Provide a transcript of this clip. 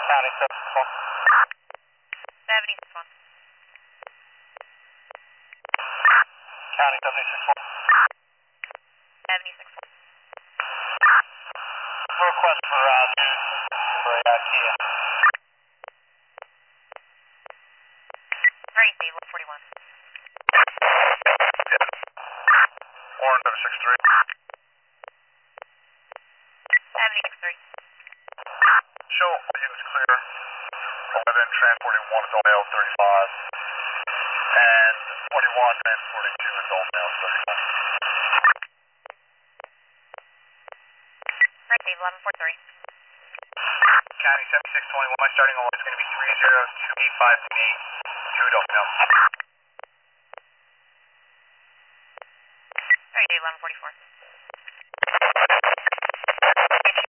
County 71. 76 1. County 76 1. 76 1. Request for news for Kia. Crazy, 141. Warren 763. 76 3. Show units clear. 11 transporting 1 adult male 35. And 41 transporting 2 adult males 35. Crazy, 1143. County 7621, starting on is going to be 30285 to me, 2 adult males. Crazy, 1144.